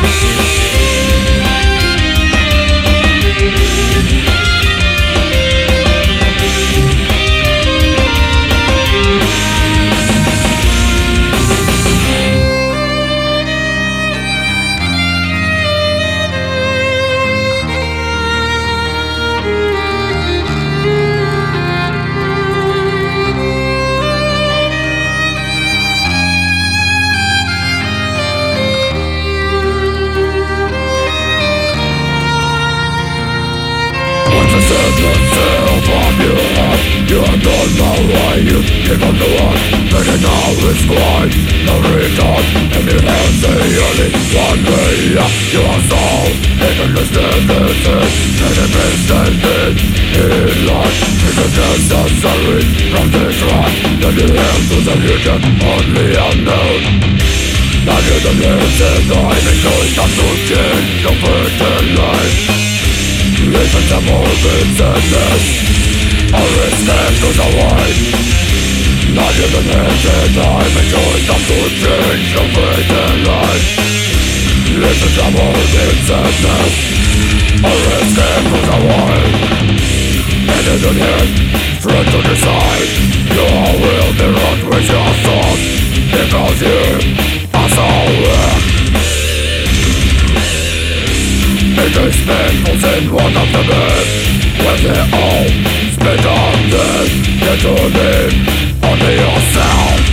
You have done my way, you give up the one, but now it's gone. No return, and you have the only one way. Your soul, it understands it, and it is standing in life. It is necessary from the track, that you have to the future, only unknown. Now you're the music, I'm enjoying time to change your pretend life. Listen to more sadness, or escape to the light. Not even music, I'm enjoying time to change your pretend life. Listen to more sadness, or escape to the light. And in the end, free to decide, your will be wrought with your thoughts, because you are so weak. It is painful in one of the best, when they all spit on this, get to live only yourself.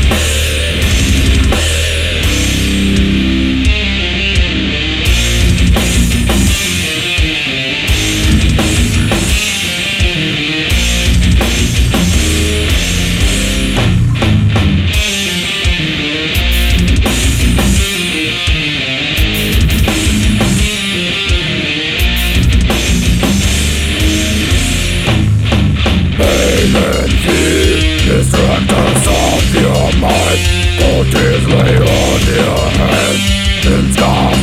Distractors of your mind, put it lay on your head in scarf.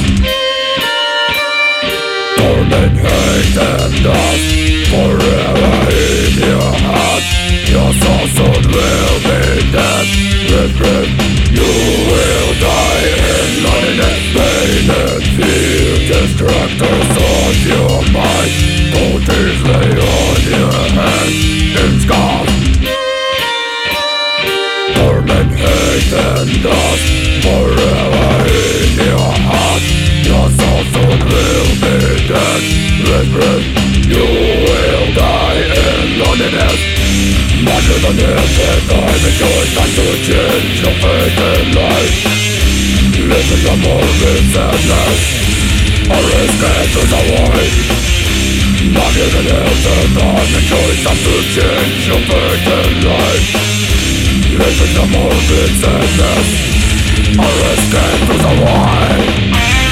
Torment, hate and dust, forever in your heart. Your soul soon will be dead. Regret, you will die in loneliness, pain and fear. Distractors of your mind, put it lay on your head in scarf. Torment, hate and dust, forever in your heart. Your soul soon will be dead. Regret, you will die in loneliness. Not even if the time is yours, time to change your fate in life. Listen to morbid sadness, or escape to the void. Not even if the time is yours, time to change your fate in life. Listen to morbid sadness, or escape to the void.